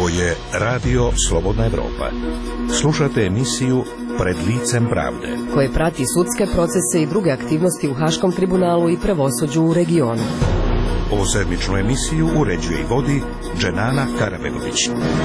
Ovo je Radio Slobodna Evropa. Slušate emisiju Pred licem pravde, koje prati sudske procese i druge aktivnosti u Haškom tribunalu i pravosuđu u regionu. Ovu sedmičnu emisiju uređuje i vodi Dženana Karabegović.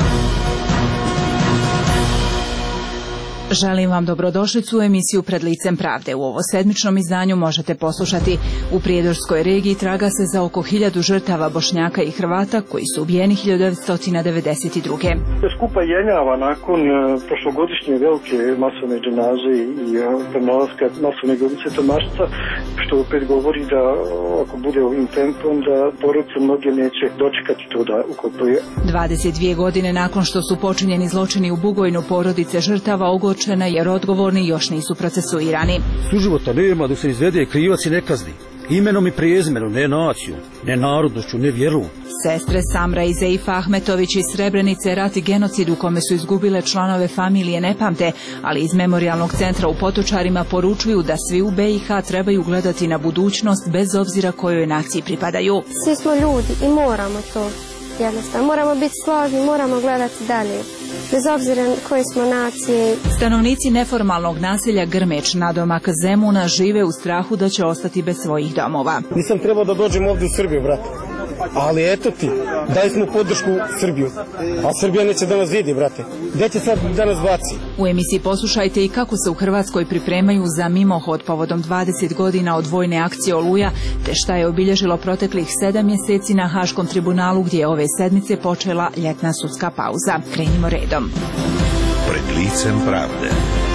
Želim vam dobrodošlicu u emisiju Pred licem pravde. U ovo sedmičnom izdanju možete poslušati: u Prijedorskoj regiji traga se za oko 1000 žrtava Bošnjaka i Hrvata koji su ubijeni 1992. Skupa jenjava nakon prošlogodišnje velike masovne dženaze i prenalaska masovne grobnice Tomašca, što opet govori da ako bude ovim tempom da porodice mnoge neće dočekati to da ukopuje. 22 godine nakon što su počinjeni zločini u Bugojnu, porodice žrtava ogorčena jer odgovorni još nisu procesuirani. Suživota nema dok se izvede krivac i ne kazni. Imenom i prezimenom, ne naciju, ne narodnošću, ne vjeru. Sestre Samra i Zeifa Ahmetović iz Srebrenice rat i genocid u kome su izgubile članove familije ne pamte, ali iz Memorijalnog centra u Potočarima poručuju da svi u BiH trebaju gledati na budućnost bez obzira kojoj naciji pripadaju. Svi smo ljudi i moramo to. Jednostavno, moramo biti složni, moramo gledati dalje, bez obzira koje smo nacije. Stanovnici neformalnog naselja Grmeć, nadomak Zemuna, žive u strahu da će ostati bez svojih domova. Nisam trebao da dođem ovdje u Srbiju, brate. Ali eto ti, dali smo podršku Srbiju. A Srbija neće da nas vidi, brate. Gde će sad da nas baci? U emisiji poslušajte i kako se u Hrvatskoj pripremaju za mimohod povodom 20 godina od vojne akcije Oluja, te šta je obilježilo proteklih 7 mjeseci na Haškom tribunalu, gdje je ove sedmice počela ljetna sudska pauza. Krenimo redom. Pred licem pravde.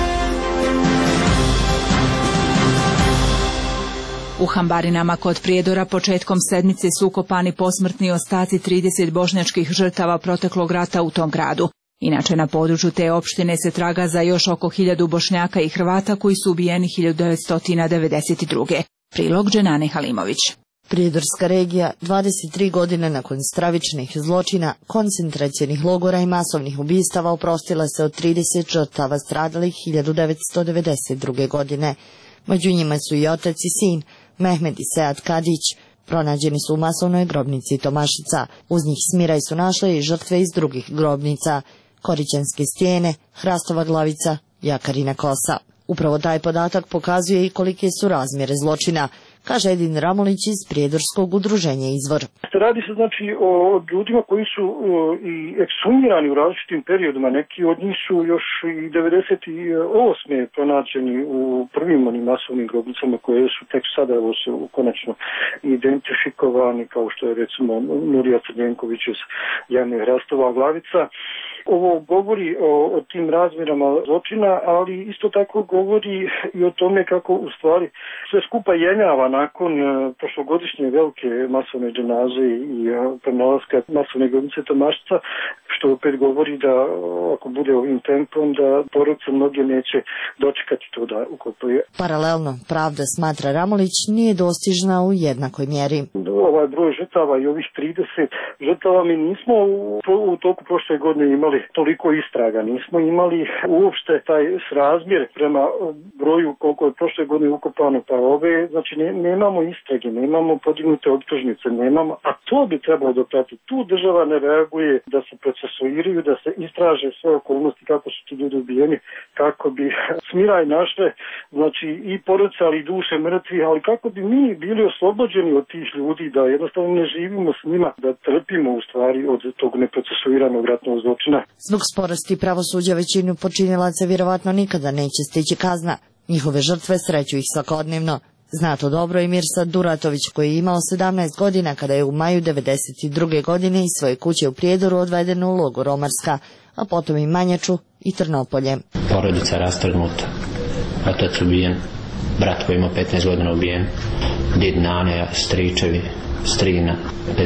U Hambarinama kod Prijedora početkom sedmice su ukopani posmrtni ostaci 30 bošnjačkih žrtava proteklog rata u tom gradu. Inače, na području te opštine se traga za još oko 1000 Bošnjaka i Hrvata koji su ubijeni 1992. Prilog Dženane Halimović. Prijedorska regija 23 godine nakon stravičnih zločina, koncentracionih logora i masovnih ubistava oprostila se od 30 žrtava stradalih 1992. godine. Među njima su i otac i sin, Mehmed i Sead Kadić. Pronađeni su u masovnoj grobnici Tomašica. Uz njih smiraj su našle i žrtve iz drugih grobnica: Korićanske stijene, Hrastova glavica, Jakarina kosa. Upravo taj podatak pokazuje i kolike su razmjere zločina, kaže Edin Ramolić iz Prijedorskog udruženja Izvor. Radi se znači o ljudima koji su i ekshumirani u različitim periodima. Neki od njih su još i 98. pronađeni u prvim onim masovnim grobnicama koje su tek sada se konačno identifikovani, kao što je recimo Nurija Crnjenković iz Jane Hrastova glavica. Ovo govori o tim razmjerama zločina, ali isto tako govori i o tome kako u stvari sve skupa jenjava nakon prošlogodišnje velike masovne dženaze i prenalaska masovne grobnice Tomašca, što opet govori da ako bude ovim tempom da porodice mnoge neće dočekati to da ukopuje. Paralelno, pravda, smatra Ramolić, nije dostižna u jednakoj mjeri. Ovaj broj žrtava i ovih 30 žrtava mi nismo u toku prošle godine imali toliko istraga, nismo imali uopšte taj srazmjer prema broju koliko je prošle godine ukopano, pa ove, znači nemamo istrage, nemamo podignute optužnice, nemamo, a to bi trebalo dopratiti. Tu država ne reaguje da se procesuiraju, da se istraže sve okolnosti kako su ti ljudi ubijeni, kako bi smiraj našle, znači i porodice, ali i duše mrtvih, ali kako bi mi bili oslobođeni od tih ljudi, da jednostavno ne živimo s njima, da trpimo u stvari od tog neprocesuiranog ratnog zločina. Zbog sporosti pravosuđa većinu počinilaca vjerovatno nikada neće stići kazna. Njihove žrtve sreću ih svakodnevno. Zna to dobro i Mirsad Duratović, koji je imao 17 godina kada je u maju 1992. godine iz svoje kuće u Prijedoru odveden u logor Omarska, a potom i Manjaču i Trnopolje. Porodica rastrgnuta, otac ubijen, brat koji ima 15 godina ubijen, did, nane, stričevi, strina,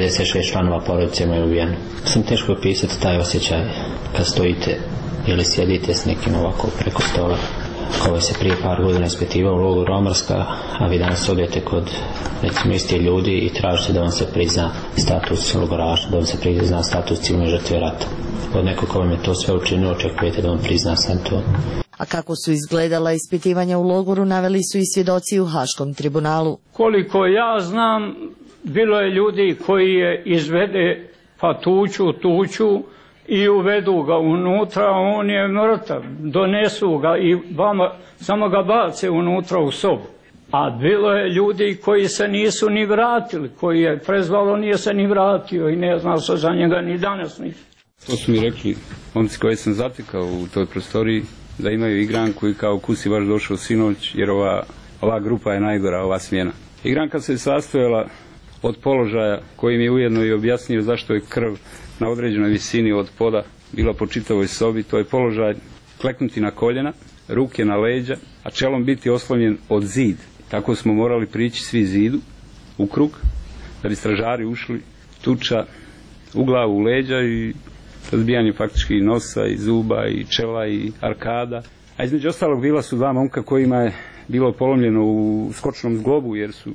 56 članova porodice imaju ubijeno. Sam teško opisati taj osjećaj kad stojite ili sjedite s nekim ovako preko stola, koji se prije par godina ispitivao u logoru Omarska, a vi danas odete kod recimo isti ljudi i tražite da vam se prizna status logoraša, da vam se prizna status civilne žrtve rata. Od nekog ko vam je to sve učinio, očekujete da vam prizna sve to. A kako su izgledala ispitivanja u logoru, naveli su i svjedoci u Haškom tribunalu. Koliko ja znam, bilo je ljudi koji je izvede pa tuču i uvedu ga unutra, on je mrtav, donesu ga i vama samo ga bace unutra u sobu. A bilo je ljudi koji se nisu ni vratili, koji je prezvalo nije se ni vratio i ne znao se za njega ni danas ništa. To su mi rekli momci koje sam zatekao u toj prostoriji, da imaju igranku i kao kusi baš došao sinoć, jer ova grupa je najgora, ova smjena. Igranka se sastojala od položaja koji mi je ujedno i objasnio zašto je krv na određenoj visini od poda bila po čitavoj sobi. To je položaj kleknuti na koljena, ruke na leđa, a čelom biti oslonjen od zid. Tako smo morali prići svi zidu u krug, da bi stražari ušli, tuča u glavu, u leđa i razbijanje faktički i nosa i zuba i čela i arkada. A između ostalog bila su dva momka kojima je bilo polomljeno u skočnom zglobu, jer su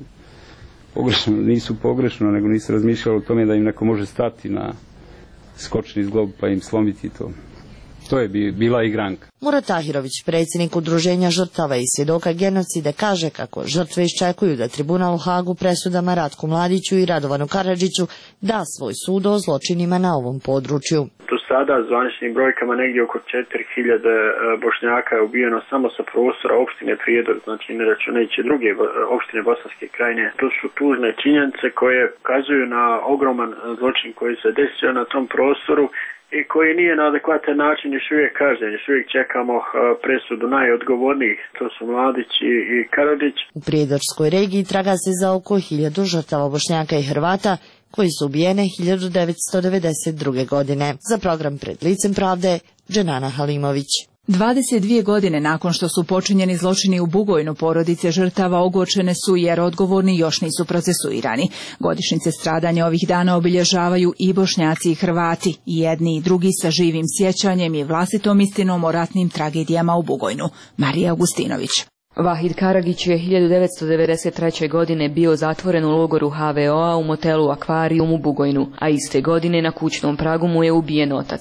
nisu pogrešno, nego nisu razmišljali o tome da im neko može stati na skočni zglob pa im slomiti to. To je bila igranka. Murat Tahirović, predsjednik Udruženja žrtava i svjedoka genocida, kaže kako žrtve iščekuju da tribunal u Hagu presudama Ratku Mladiću i Radovanu Karadžiću da svoj sud o zločinima na ovom području. Do sada zvaničnim brojkama negdje oko 4000 Bošnjaka je ubijeno samo sa prostora opštine Prijedor, znači ne računajući druge opštine Bosanske krajine. To su tužne činjenice koje ukazuju na ogroman zločin koji se desio na tom prostoru i koji nije na adekvatan način još uvijek kažnjen. Još uvijek čekamo presudu najodgovornijih, to su Mladić i Karadžić. U Prijedorskoj regiji traga se za oko 1000 žrtava Bošnjaka i Hrvata koji su ubijene 1992. godine. Za program Pred licem pravde, Dženana Halimović. 22 godine nakon što su počinjeni zločini u Bugojnu, porodice žrtava ogorčene su jer odgovorni još nisu procesuirani. Godišnjice stradanja ovih dana obilježavaju i Bošnjaci i Hrvati, i jedni i drugi sa živim sjećanjem i vlastitom istinom o ratnim tragedijama u Bugojnu. Marija Augustinović. Vahid Karagić je 1993. godine bio zatvoren u logoru HVO-a u motelu Akvarijum u Bugojnu, a iste godine na kućnom pragu mu je ubijen otac.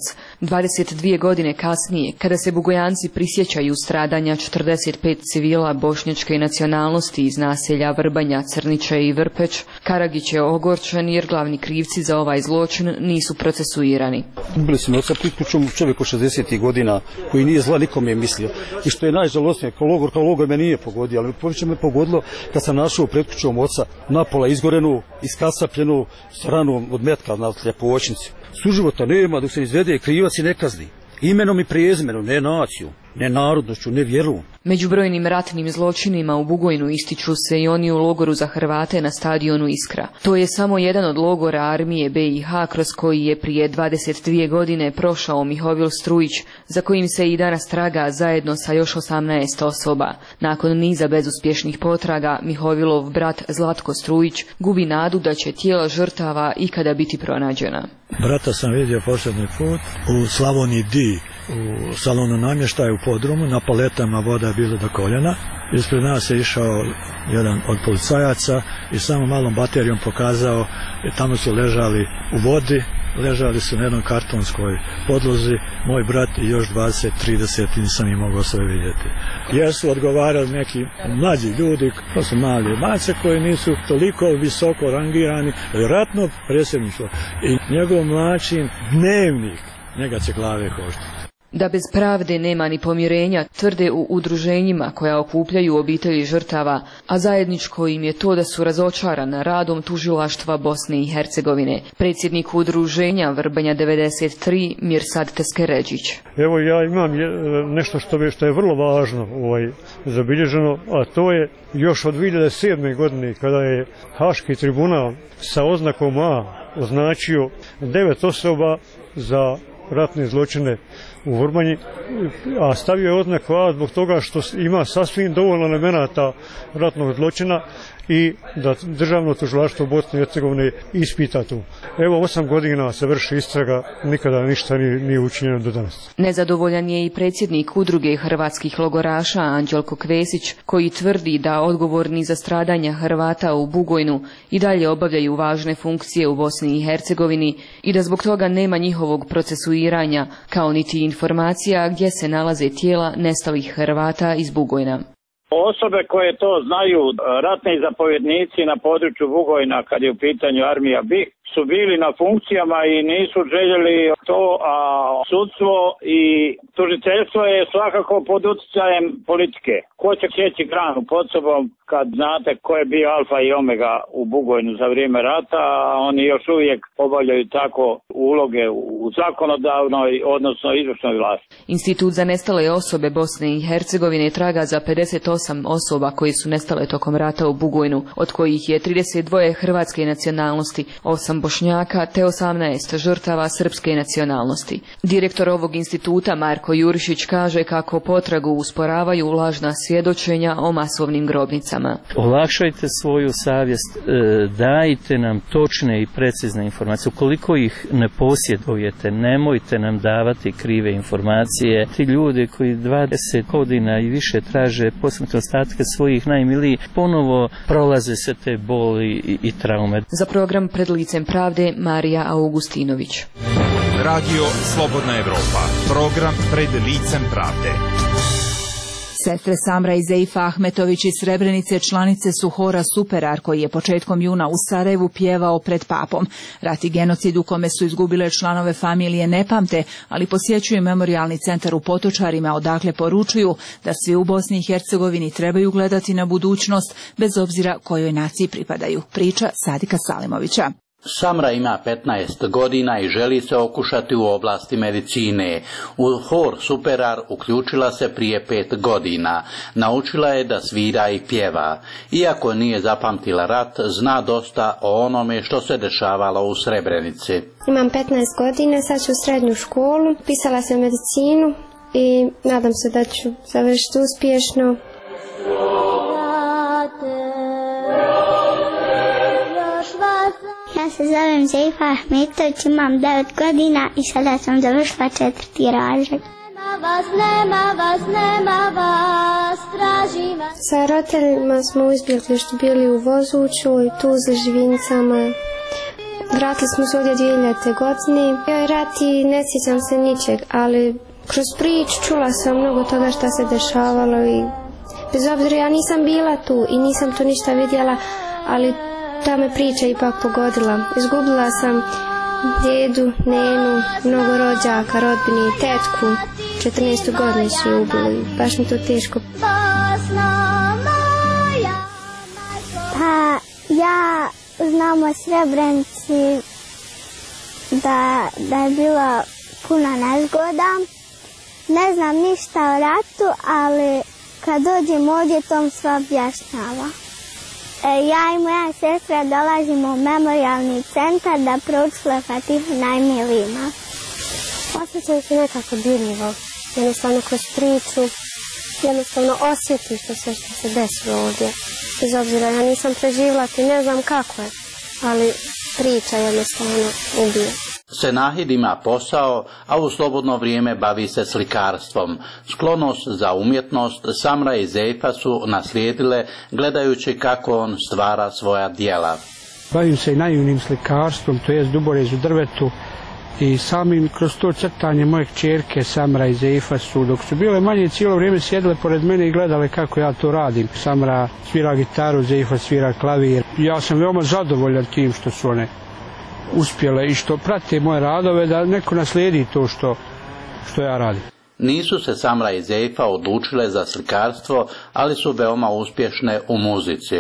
22 godine kasnije, kada se Bugojanci prisjećaju stradanja 45 civila bošnjačke nacionalnosti iz naselja Vrbanja, Crnića i Vrpeć, Karagić je ogorčen jer glavni krivci za ovaj zločin nisu procesuirani. Ubili su me oca pred kućom, čovjek od 60 godina koji nije zla nikome mislio. I što je najžalosnije, kao logor me nije pogodio, ali poviše me pogodilo kad sam našao pred kućom oca napola izgorenu, iskasapljenu s ranom od metka na Ljepovoćnici. Suživota nema dok se izvede krivac i ne kazni. Imenom i prezimenom, ne naciju, ne narodnošću, ne vjeru. Među brojnim ratnim zločinima u Bugojnu ističu se i oni u logoru za Hrvate na stadionu Iskra. To je samo jedan od logora armije BiH kroz koji je prije 22 godine prošao Mihovil Strujić, za kojim se i danas traga zajedno sa još 18 osoba. Nakon niza bezuspješnih potraga, Mihovilov brat Zlatko Strujić gubi nadu da će tijela žrtava ikada biti pronađena. Brata sam vidio posljednji put u Slavoniji D, u salonu namještaja u podrumu, na paletama voda je bila do koljena. Ispred nas je išao jedan od policajaca i samo malom baterijom pokazao, tamo su ležali u vodi, ležali su na jednoj kartonskoj podlozi, moj brat i još 20-30, nisam im mogao sve vidjeti. Jer su odgovarali neki mlađi ljudi, to su mali mace koji nisu toliko visoko rangirani, ratno predsjedništvo i njegov mlačin dnevnik, njega će glave koštiti. Da bez pravde nema ni pomirenja, tvrde u udruženjima koja okupljaju obitelji žrtava, a zajedničko im je to da su razočarana radom tužilaštva Bosne i Hercegovine. Predsjednik udruženja Vrbanja 93, Mirsad Teskeređić. Evo ja imam nešto što je vrlo važno zabilježeno, a to je još od 2007. godine kada je Haški tribunal sa oznakom A označio 9 osoba za ratne zločine u Vrbanji, a stavio je oznaku A zbog toga što ima sasvim dovoljno elemenata ratnog zločina i da državno tužilaštvo Bosne i Hercegovine ispita tu. Evo 8 godina se vrši istraga, nikada ništa nije učinjeno do danas. Nezadovoljan je i predsjednik udruge hrvatskih logoraša Anđelko Kvesić, koji tvrdi da odgovorni za stradanja Hrvata u Bugojnu i dalje obavljaju važne funkcije u Bosni i Hercegovini i da zbog toga nema njihovog procesuiranja, kao niti informacija gdje se nalaze tijela nestalih Hrvata iz Bugojna. Osobe koje to znaju, ratni zapovjednici na području Bugojna, kad je u pitanju armija BiH, su bili na funkcijama i nisu željeli to, a sudstvo i tužiteljstvo je svakako pod utjecajem politike. Ko će sjeći granu pod sobom kad znate ko je bio alfa i omega u Bugojnu za vrijeme rata, a oni još uvijek obavljaju tako uloge u zakonodavnoj, odnosno izvršnoj vlasti. Institut za nestale osobe Bosne i Hercegovine traga za 58 osoba koji su nestale tokom rata u Bugojnu, od kojih je 32 hrvatske nacionalnosti, 8 Bošnjaka te 18 žrtava srpske nacionalnosti. Direktor ovog instituta Marko Jurišić kaže kako potragu usporavaju lažna svjedočenja o masovnim grobnicama. Olakšajte svoju savjest, dajte nam točne i precizne informacije. Ukoliko ih ne posjedujete, nemojte nam davati krive informacije. Ti ljudi koji 20 godina i više traže posmrtne ostatke svojih najmilijih, ponovo prolaze se te boli i traume. Za program Pred licem pravde Marija Augustinović. Radio Slobodna Evropa. Program Pred licem pravde. Sestre Samra i Zeifa Ahmetović iz Srebrenice članice su hora Superar koji je početkom juna u Sarajevu pjevao pred papom. Rat i genocid u kome su izgubile članove familije ne pamte, ali posjećuju memorijalni centar u Potočarima odakle poručuju da svi u Bosni i Hercegovini trebaju gledati na budućnost bez obzira kojoj naciji pripadaju. Priča Sadika Salimovića. Samra ima 15 godina i želi se okušati u oblasti medicine. U hor Superar uključila se prije 5 godina. Naučila je da svira i pjeva. Iako nije zapamtila rat, zna dosta o onome što se dešavalo u Srebrenici. Imam 15 godina, sad ću u srednju školu, pisala sam medicinu i nadam se da ću završiti uspješno. Ja se zovem Zeifa Ahmetović, imam 9 godina i sada sam završila 4. razred. Sa roditeljima smo u izbjeglištu bili u Vozuću i Tuzli, Živinicama. Vratili smo se ovdje 2000. godine. Bio je rat i ne sjećam se ničeg, ali kroz priču čula sam mnogo toga što se dešavalo i bez obzira ja nisam bila tu i nisam tu ništa vidjela, ali ta me priča ipak pogodila. Izgubila sam djedu, nenu, mnogo rođaka, rodbine i tetku. 14. godine su je ubili. Baš mi to teško. Pa ja znam o Srebrenici da je bila puna nezgoda. Ne znam ništa o ratu, ali kad dođem ovdje to sve objašnjava. Ja i moja sestra dolazimo u memorijalni centar da proučila Fatihu najmilijima. Osjećam se nekako dirljivo. Jednostavno kroz priču, jednostavno osjetim sve što se desilo ovdje. Bez obzira, ja nisam preživjela i ne znam kako je, ali priča jednostavno ubije. Senahid ima posao, a u slobodno vrijeme bavi se slikarstvom. Sklonost za umjetnost Samra i Zeifa su naslijedile gledajući kako on stvara svoja djela. Bavim se i naivnim slikarstvom, to jest duborez u drvetu, i samim kroz to crtanje moje kćerke Samra i Zeifa su, dok su bile manje, cijelo vrijeme sjedile pored mene i gledale kako ja to radim. Samra svira gitaru, Zeifa svira klavir. Ja sam veoma zadovoljan tim što su one uspjele i što prate moje radove, da neko naslijedi to što ja radim. Nisu se Samra i Zeifa odlučile za slikarstvo, ali su veoma uspješne u muzici.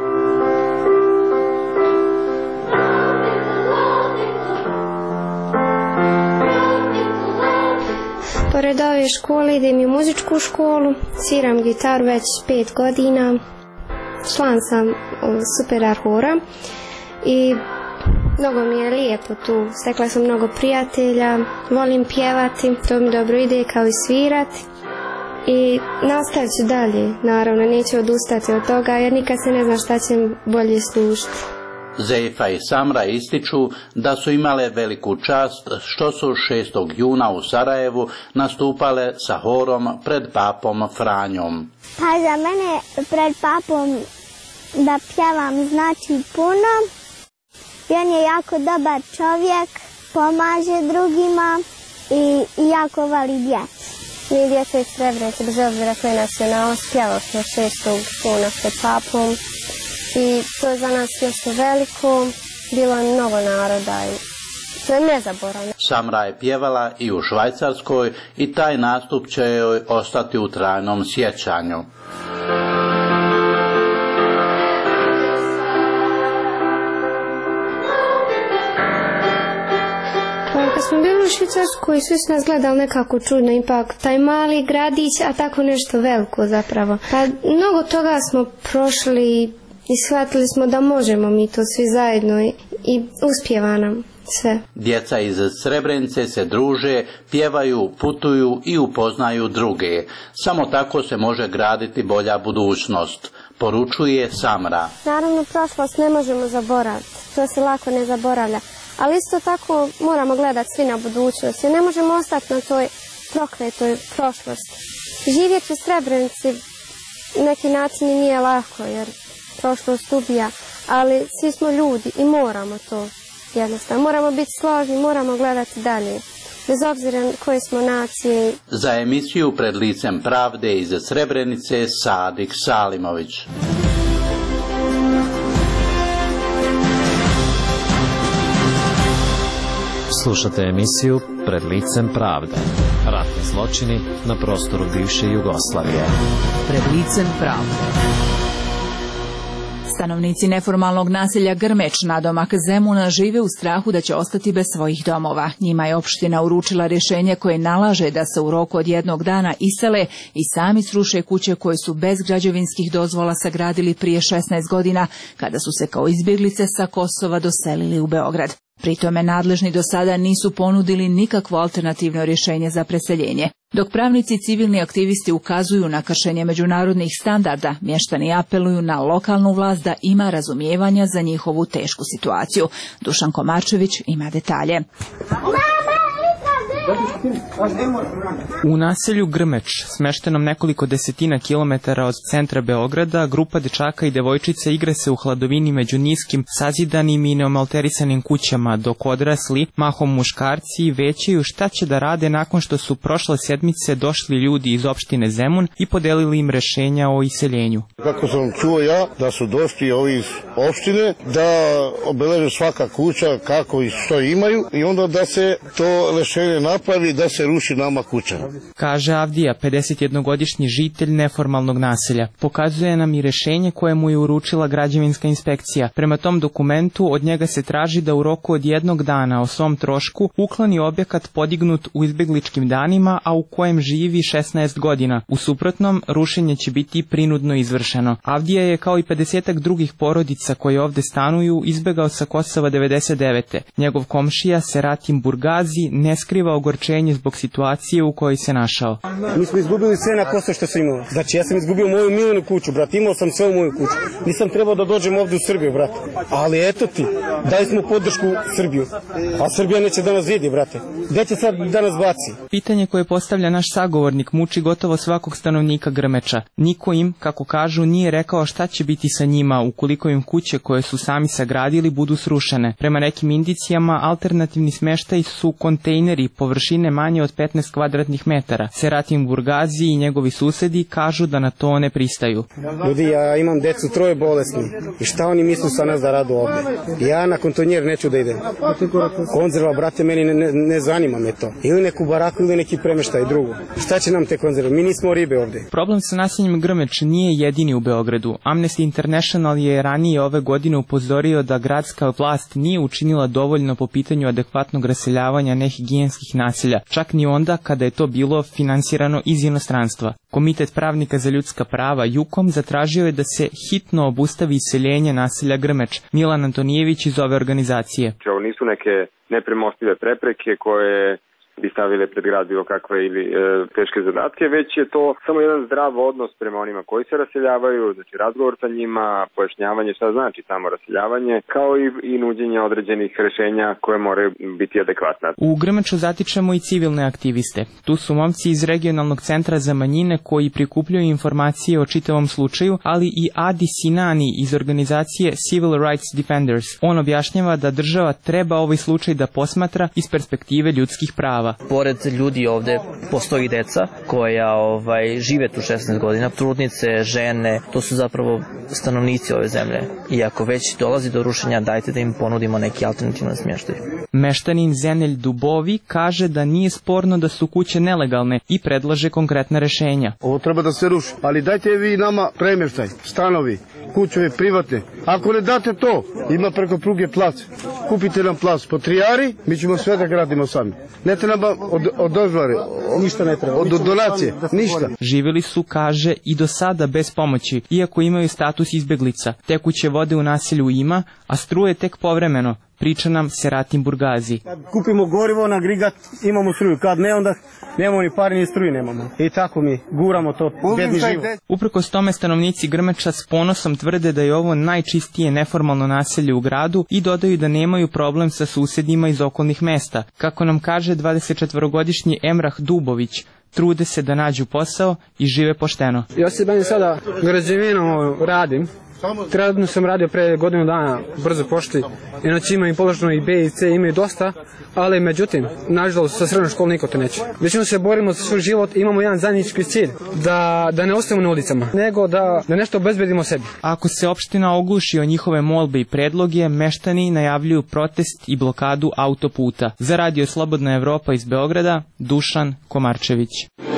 Pored ove škole idem i u muzičku školu, sviram gitaru već 5 godina, član sam Superar hora i mnogo mi je lijepo tu, stekla sam mnogo prijatelja, volim pjevati, to mi dobro ide kao i svirati i nastavit ću dalje, naravno neću odustati od toga jer nikad se ne zna šta će bolje služiti. Zeifa i Samra ističu da su imale veliku čast što su 6. juna u Sarajevu nastupale sa horom pred papom Franjom. Pa za mene pred papom da pjevam znači puno. On je jako dobar čovjek, pomaže drugima i jako voli djecu. Mi djeca iz Srebrenice, bez obzira koje nacionalnost, pjevali smo 6. juna pred papom i to je za nas nešto veliko bilo je mnogo naroda i to je nezaboravno. Samra je pjevala i u Švajcarskoj i taj nastup će joj ostati u trajnom sjećanju. Kad smo bili u Švicarskoj, svi su nas gledali nekako čudno, ipak taj mali gradić, a tako nešto veliko zapravo. Pa mnogo toga smo prošli i shvatili smo da možemo mi to svi zajedno i uspijeva nam sve. Djeca iz Srebrenice se druže, pjevaju, putuju i upoznaju druge. Samo tako se može graditi bolja budućnost, poručuje Samra. Naravno, prošlost ne možemo zaboraviti, to se lako ne zaboravlja. Ali isto tako moramo gledati svi na budućnost jer ne možemo ostati na toj prokletoj prošlosti. Živjeti u Srebrenici neki način nije lako jer prošlost ubija, ali svi smo ljudi i moramo to jednostavno. Moramo biti složni, moramo gledati dalje, bez obzira koje smo nacije. Za emisiju Pred licem pravde iz Srebrenice Sadik Salimović. Slušate emisiju Pred licem pravde. Ratni zločini na prostoru bivše Jugoslavije. Pred licem pravde. Stanovnici neformalnog naselja Grmeć nadomak Zemuna žive u strahu da će ostati bez svojih domova. Njima je opština uručila rješenje koje nalaže da se u roku od jednog dana isele i sami sruše kuće koje su bez građevinskih dozvola sagradili prije 16 godina, kada su se kao izbjeglice sa Kosova doselili u Beograd. Pri tome nadležni do sada nisu ponudili nikakvo alternativno rješenje za preseljenje. Dok pravnici i civilni aktivisti ukazuju na kršenje međunarodnih standarda, mještani apeluju na lokalnu vlast da ima razumijevanja za njihovu tešku situaciju. Dušan Komarčević ima detalje. U naselju Grmeć, smeštenom nekoliko desetina kilometara od centra Beograda, grupa dečaka i devojčice igra se u hladovini među niskim, sazidanim i neomalterisanim kućama, dok odrasli, mahom muškarci, većaju šta će da rade nakon što su prošle sedmice došli ljudi iz opštine Zemun i podelili im rešenja o iseljenju. Kako sam čuo ja, da su došli ovi iz opštine, da obeleže svaka kuća kako i što imaju i onda da se to rešenje napravi, da se ruši nama kuća. Kaže Avdija, 51-godišnji žitelj neformalnog naselja. Pokazuje nam i rešenje koje mu je uručila građevinska inspekcija. Prema tom dokumentu od njega se traži da u roku od jednog dana o svom trošku ukloni objekat podignut u izbjegličkim danima, a u kojem živi 16 godina. U suprotnom, rušenje će biti prinudno izvršeno. Avdija je kao i 50-ak drugih porodica koje ovde stanuju izbegao sa Kosova 99. Njegov komšija Seratim Burgazi ne skriva ogorčenje zbog situacije u kojoj se našao. Mi smo izgubili sve na Kosovo što sam imao. Znači ja sam izgubio moju miljenu kuću, brat, imao sam sve u moju kuću. Nisam trebao da dođem ovdje u Srbiju, brat. Ali eto ti, dali smo podršku Srbiju. A Srbija neće da nas vidi, brate. Gde će sad da nas baci? Pitanje koje postavlja naš sagovornik muči gotovo svakog stanovnika Grmeča. Niko im, kako kažu, nije rekao šta će biti sa njima ukoliko im kuće koje su sami sagradili budu srušene. Prema nekim indicijama, alternativni smeštaj su kontejneri površine manje od 15 kvadratnih metara. Seratim Burgazi i njegovi susedi kažu da na to ne pristaju. Ljudi, ja imam decu 3 bolesni. I šta oni misle sa nas da radu ovdje? Ja na kontonjer neću da idem. Konzerva, brate, meni ne zanima me to. Ili neku baraku ili neki premeštaj drugo. Šta će nam te konzerve? Mi nismo ribe ovdje. Problem sa naseljem Grmeć nije jedini u Beogradu. Amnesty International je ranije ove godine upozorio da gradska vlast nije učinila dovoljno po pitanju adekvatnog raseljavanja nehigijenskih naselja, čak ni onda kada je to bilo finansirano iz inostranstva. Komitet pravnika za ljudska prava JUKOM zatražio je da se hitno obustavi iseljenje naselja Grmeć. Milan Antonijević iz ove organizacije. Ovo nisu neke nepremostive prepreke koje bi stavile pred grad bilo kakve ili teške zadatke, već je to samo jedan zdrav odnos prema onima koji se raseljavaju, znači razgovor sa njima, pojašnjavanje šta znači samo raseljavanje, kao i nuđenje određenih rješenja koje moraju biti adekvatna. U Grmeču zatičemo i civilne aktiviste. Tu su momci iz regionalnog centra za manjine koji prikupljaju informacije o čitavom slučaju, ali i Adi Sinani iz organizacije Civil Rights Defenders. On objašnjava da država treba ovaj slučaj da posmatra iz perspektive ljudskih prava. žrtava. Pored ljudi ovde postoji deca koja žive tu 16 godina, trudnice, žene, to su zapravo stanovnici ove zemlje. I ako već dolazi do rušenja, dajte da im ponudimo neki alternativan smještaj. Meštanin Zenelj Dubovi kaže da nije sporno da su kuće nelegalne i predlaže konkretna rešenja. Ovo treba da se ruši, ali dajte vi nama premještaj, stanovi, kućove privatne. Ako ne date to, ima preko pruge plac. Kupite nam plac po 3 ari, mi ćemo sve da gradimo sami. Ne treba od dozvore, ništa ne treba, od donacije, ništa. Živjeli su, kaže, i do sada bez pomoći, iako imaju status izbeglica. Tekuće vode u naselju ima, a struje tek povremeno, priča nam Seratin Burgazi. Kad kupimo gorivo na agregat, imamo struju, kad ne, onda nemamo ni pare ni struju nemamo. I tako mi guramo to bedni život. Uprkos tome stanovnici Grmeča s ponosom tvrde da je ovo najčistije neformalno naselje u gradu i dodaju da nemaju problem sa susjedima iz okolnih mesta. Kako nam kaže 24-godišnji Emrah Dubović, trude se da nađu posao i žive pošteno. Ja se bavim sada građevinom, radim. Trenutno sam radio pre godinu dana brzo pošti, inače imam i položeno i B i C, imaju dosta, ali međutim, nažalost sa srednjom školom niko to neće. Većinom se borimo za svoj život, imamo jedan zajednički cilj, da ne ostajemo na ulicama, nego da nešto obezbedimo sebi. Ako se opština ogluši o njihove molbe i predloge, meštani najavljuju protest i blokadu autoputa. Za Radio Slobodna Evropa iz Beograda, Dušan Komarčević.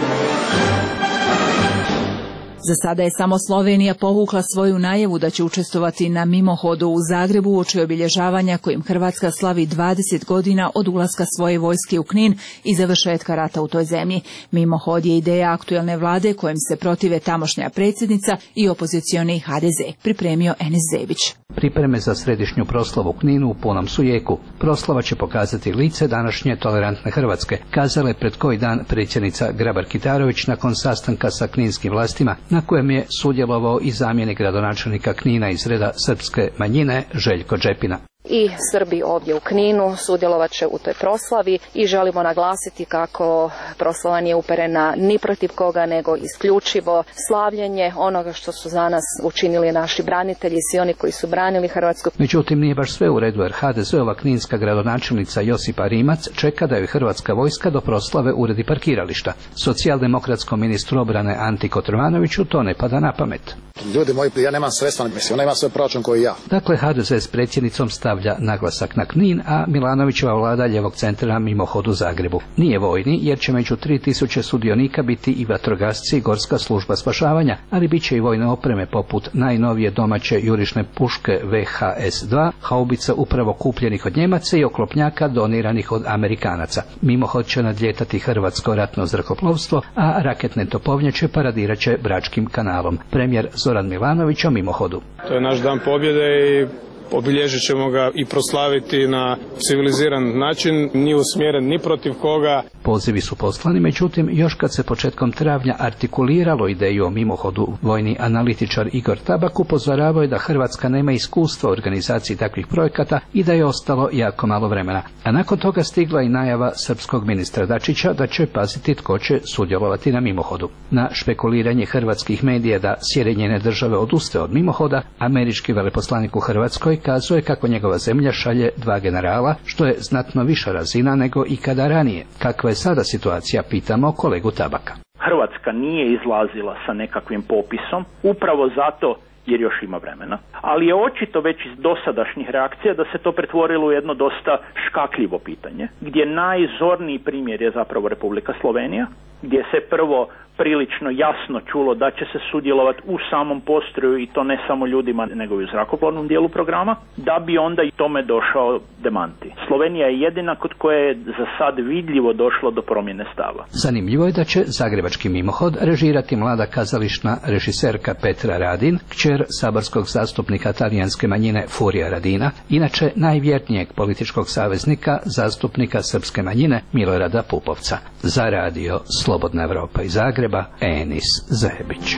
Za sada je samo Slovenija povukla svoju najavu da će učestvovati na mimohodu u Zagrebu uoči obilježavanja kojim Hrvatska slavi 20 godina od ulaska svoje vojske u Knin i završetka rata u toj zemlji. Mimohod je ideja aktuelne vlade kojim se protive tamošnja predsjednica i opozicioni HDZ. Pripremio Enis Zebić. Pripreme za središnju proslavu u Kninu u punom su jeku. Proslava će pokazati lice današnje tolerantne Hrvatske, kazala je pred koji dan predsjednica Grabar-Kitarović nakon sastanka sa kninskim vlastima, na kojem je sudjelovao i zamjenik gradonačelnika Knina iz reda srpske manjine Željko Džepina. I Srbi ovdje u Kninu sudjelovat će u toj proslavi i želimo naglasiti kako proslava nije uperena ni protiv koga, nego isključivo slavljenje onoga što su za nas učinili naši branitelji i svi oni koji su branili Hrvatsku. Međutim, nije baš sve u redu jer HDZ-ova kninska gradonačelnica Josipa Rimac čeka da joj Hrvatska vojska do proslave uredi parkirališta. Socijaldemokratskom ministru obrane Anti Kotromanoviću to ne pada na pamet. Ljudi moji, ja nemam sredstva, ona ima svoj proračun koji ja. Dakle, HDZ s predsjednicom stavlja naglasak na Knin, a Milanovićeva vlada ljevog centra mimohod u Zagrebu. Nije vojni, jer će među 3000 sudionika biti i vatrogasci i gorska služba spašavanja, ali bit će i vojne opreme poput najnovije domaće jurišne puške VHS-2, haubica upravo kupljenih od Njemaca i oklopnjaka doniranih od Amerikanaca. Mimohod će nadljetati hrvatsko ratno zrakoplovstvo, a raketne topovnjače paradirat će Bračkim kanalom. Premijer Zoran Milanović o mimohodu. To je naš dan pobjede i obilježit ćemo ga i proslaviti na civiliziran način, nije usmjeren ni protiv koga. Pozivi su poslani, međutim, još kad se početkom travnja artikuliralo ideju o mimohodu, vojni analitičar Igor Tabak upozoravao je da Hrvatska nema iskustva u organizaciji takvih projekata i da je ostalo jako malo vremena. A nakon toga stigla i najava srpskog ministra Dačića da će paziti tko će sudjelovati na mimohodu. Na špekuliranje hrvatskih medija da Sjedinjene Države odustaje od mimohoda, američki veleposlanik u Hrvatskoj kazuje kako njegova zemlja šalje 2 generala, što je znatno viša razina nego ikada ranije. Kakva je sada situacija, pitamo kolegu Tabaka. Hrvatska nije izlazila sa nekakvim popisom, upravo zato jer još ima vremena, ali je očito već iz dosadašnjih reakcija da se to pretvorilo u jedno dosta škakljivo pitanje, gdje najzorniji primjer je zapravo Republika Slovenija, gdje se prvo prilično jasno čulo da će se sudjelovati u samom postroju i to ne samo ljudima nego i u zrakoplovnom dijelu programa, da bi onda i tome došao demanti. Slovenija je jedina kod koje je za sad vidljivo došlo do promjene stava. Zanimljivo je da će zagrebački mimohod režirati mlada kazališna režiserka Petra Radin, kćer saborskog zastupnika talijanske manjine Furija Radina, inače najvjernijeg političkog saveznika zastupnika srpske manjine Milorada Pupovca. Za Radio Slobodna Evropa iz Zagreba, Enis Zebić.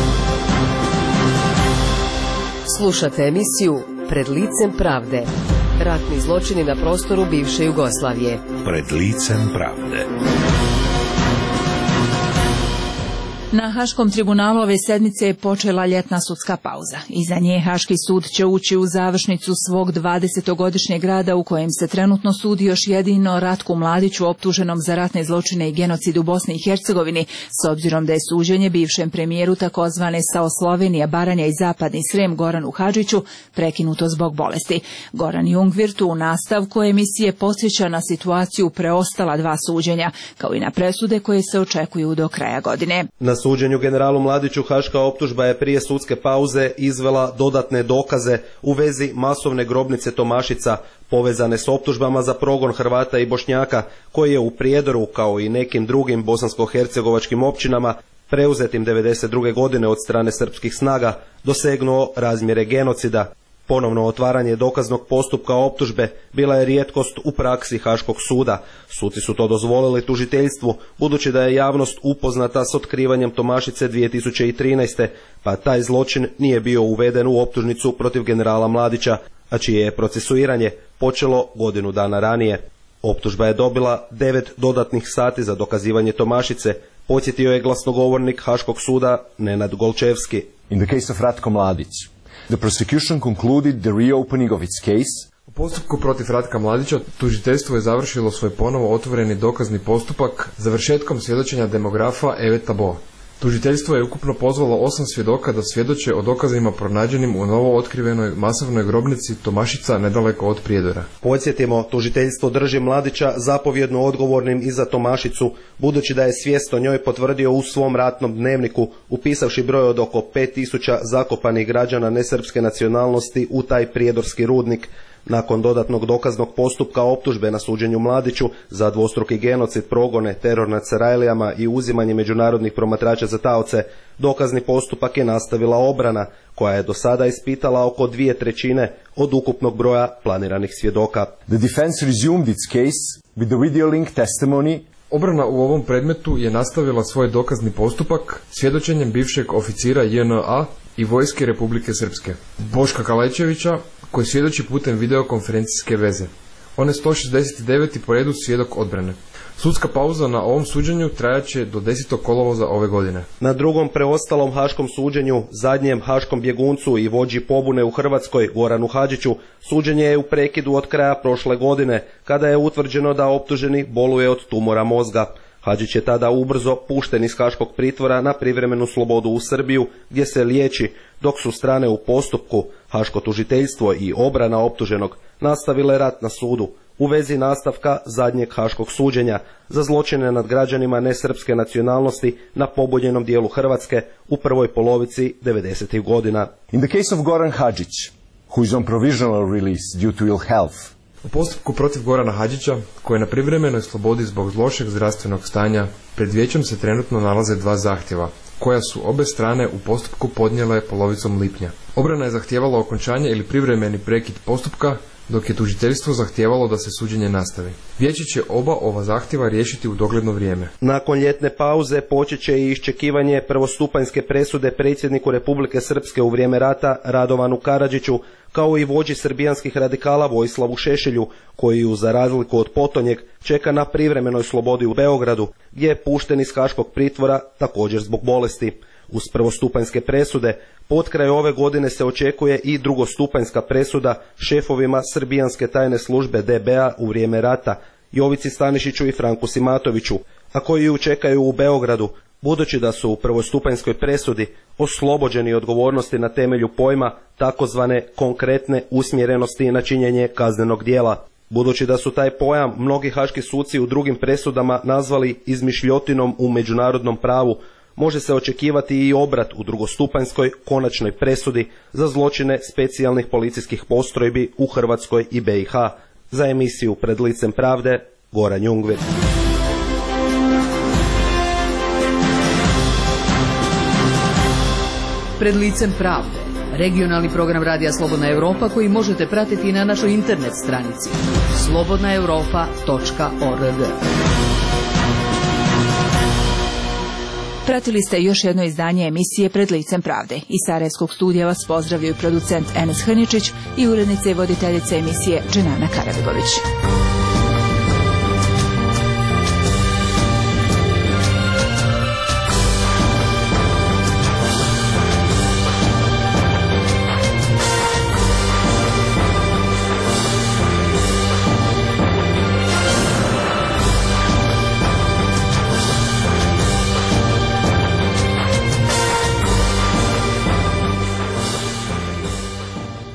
Slušate emisiju Pred licem pravde. Ratni zločini na prostoru bivše Jugoslavije. Pred licem pravde. Na Haškom tribunalu ove sedmice je počela ljetna sudska pauza. Iza nje Haški sud će ući u završnicu svog 20-godišnjeg rada u kojem se trenutno sudi još jedino Ratku Mladiću optuženom za ratne zločine i genocid u Bosni i Hercegovini, s obzirom da je suđenje bivšem premijeru takozvane SAO Slovenija, Baranja i Zapadni Srem Goranu Hadžiću prekinuto zbog bolesti. Goran Jungwirth u nastavku emisije podsjeća na situaciju preostala dva suđenja, kao i na presude koje se očekuju do kraja godine. Na suđenju generalu Mladiću haška optužba je prije sudske pauze izvela dodatne dokaze u vezi masovne grobnice Tomašica povezane s optužbama za progon Hrvata i Bošnjaka koji je u Prijedoru kao i nekim drugim bosansko-hercegovačkim općinama preuzetim 1992. godine od strane srpskih snaga dosegnuo razmjere genocida. Ponovno otvaranje dokaznog postupka optužbe bila je rijetkost u praksi Haškog suda. Suci su to dozvolili tužiteljstvu, budući da je javnost upoznata s otkrivanjem Tomašice 2013. pa taj zločin nije bio uveden u optužnicu protiv generala Mladića, a čije je procesuiranje počelo godinu dana ranije. Optužba je dobila 9 dodatnih sati za dokazivanje Tomašice, podsjetio je glasnogovornik Haškog suda Nenad Golčevski. In the case of Ratko Mladić, the prosecution concluded the reopening of its case. U postupku protiv Ratka Mladića tužiteljstvo je završilo svoj ponovo otvoreni dokazni postupak završetkom svjedočenja demografa Eveta Bo. Tužiteljstvo je ukupno pozvalo 8 svjedoka da svjedoče o dokazima pronađenim u novo otkrivenoj masovnoj grobnici Tomašica nedaleko od Prijedora. Podsjetimo, tužiteljstvo drži Mladića zapovjedno odgovornim i za Tomašicu, budući da je svijest o njoj potvrdio u svom ratnom dnevniku, upisavši broj od oko 5000 zakopanih građana nesrpske nacionalnosti u taj prijedorski rudnik. Nakon dodatnog dokaznog postupka optužbe na suđenju Mladiću za dvostruki genocid, progone, teror nad Sarajlijama i uzimanje međunarodnih promatrača za taoce, dokazni postupak je nastavila obrana, koja je do sada ispitala oko 2/3 od ukupnog broja planiranih svjedoka. The defense resumed its case with the video link testimony. Obrana u ovom predmetu je nastavila svoj dokazni postupak svjedočenjem bivšeg oficira JNA i Vojske Republike Srpske, Boška Kalečevića, koji svjedoči putem videokonferencijske veze. On je 169. po redu svjedok odbrane. Sudska pauza na ovom suđenju trajaće do 10. kolovoza ove godine. Na drugom preostalom haškom suđenju, zadnjem haškom bjeguncu i vođi pobune u Hrvatskoj, Goranu Hadžiću, suđenje je u prekidu od kraja prošle godine, kada je utvrđeno da optuženi boluje od tumora mozga. Hadžić je tada ubrzo pušten iz haškog pritvora na privremenu slobodu u Srbiju, gdje se liječi, dok su strane u postupku, haško tužiteljstvo i obrana optuženog, nastavile rat na sudu u vezi nastavka zadnjeg haškog suđenja za zločine nad građanima nesrpske nacionalnosti na pobunjenom dijelu Hrvatske u prvoj polovici 90. godina. In the case of Goran Hadžić, who is on provisional release due to ill health, u postupku protiv Gorana Hadžića, koji je na privremenoj slobodi zbog lošeg zdravstvenog stanja, pred vijećem se trenutno nalaze 2 zahtjeva, koja su obe strane u postupku podnijele polovicom lipnja. Obrana je zahtijevala okončanje ili privremeni prekid postupka, dok je tužiteljstvo zahtijevalo da se suđenje nastavi. Vijeće će oba ova zahtjeva riješiti u dogledno vrijeme. Nakon ljetne pauze počet će i iščekivanje prvostupanjske presude predsjedniku Republike Srpske u vrijeme rata Radovanu Karadžiću, kao i vođi srbijanskih radikala Vojislavu Šešelju, koji za razliku od potonjeg čeka na privremenoj slobodi u Beogradu, gdje je pušten iz haškog pritvora također zbog bolesti. Uz prvostupanjske presude, potkraj ove godine se očekuje i drugostupanjska presuda šefovima srbijanske tajne službe DB-a u vrijeme rata, Jovici Stanišiću i Franku Simatoviću, a koji ju čekaju u Beogradu, budući da su u prvostupanjskoj presudi oslobođeni odgovornosti na temelju pojma takozvane konkretne usmjerenosti na činjenje kaznenog djela. Budući da su taj pojam mnogi haški suci u drugim presudama nazvali izmišljotinom u međunarodnom pravu, može se očekivati i obrat u drugostupanjskoj konačnoj presudi za zločine specijalnih policijskih postrojbi u Hrvatskoj i BiH. Za emisiju Pred licem pravde, Goran Jungwirth. Pred licem pravde, regionalni program Radija Slobodna Europa koji možete pratiti na našoj internet stranici slobodnaeuropa.org. Pratili ste još jedno izdanje emisije Pred licem pravde. Iz Sarajevskog studija vas pozdravljaju producent Enes Hrničić i urednica i voditeljica emisije Dženana Karabegović.